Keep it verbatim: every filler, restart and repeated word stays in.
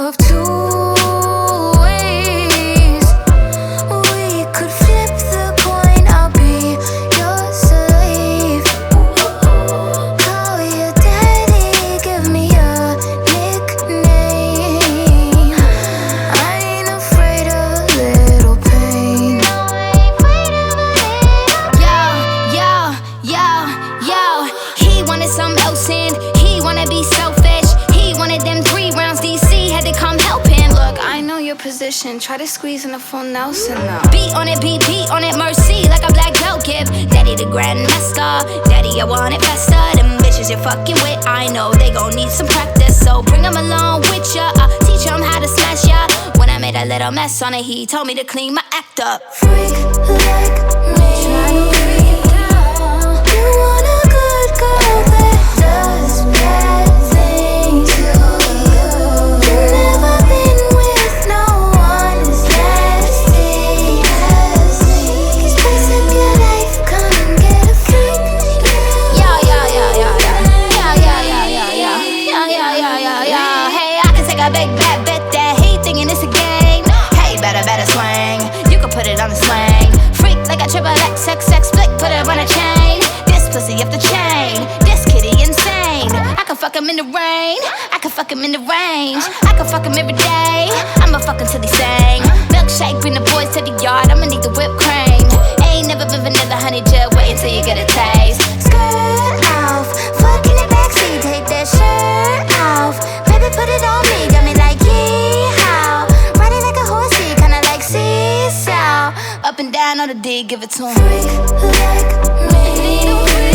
of two ways. We could flip the coin, I'll be your slave. Call your daddy, give me a nickname. I ain't afraid of little pain. Yo, yo, yo, yo. He wanted something else and he wanna be selfish. He wanted them three rounds, D C had to come help him. Look, I know your position, try to squeeze in a full Nelson now. Beat on it, beat, beat on it, mercy, like a black belt give. Daddy the grandmaster, daddy I want it faster. Them bitches you're fucking with, I know they gon' need some practice. So bring them along with ya, uh, teach them how to smash ya. When I made a little mess on it, he told me to clean my act up. Freak like me, try to freak it down. You want a good girl that does bad things. You've never been with no one as nasty as me. Spice up your life, come and get a freak. Yeah, yeah, yeah, yeah, yeah. Yeah, yeah, yeah, yeah, yeah. Yeah, yeah, yeah, yeah, yeah. Hey, I can take a big bad bet that he thinking it's a game. Hey, better, better swing. You can put it on the slang. Freak like a triple X, X, X, flick, put it on a chain. This pussy off the chain. This kitty insane. I can fuck him in the rain. I can fuck him in the range. I can fuck him every day. I'ma fuck him till he sing. Milkshake, bring the boys to the yard. I'ma need the whipped cream. Ain't never been vanilla, honey, just wait until you get a taste. Skirt off, fuck in the backseat, take that shirt off. Baby, put it on me, got me like yeehaw. Riding like a horsey, kinda like seesaw. Up and down on the D, give it to him. Freak like me.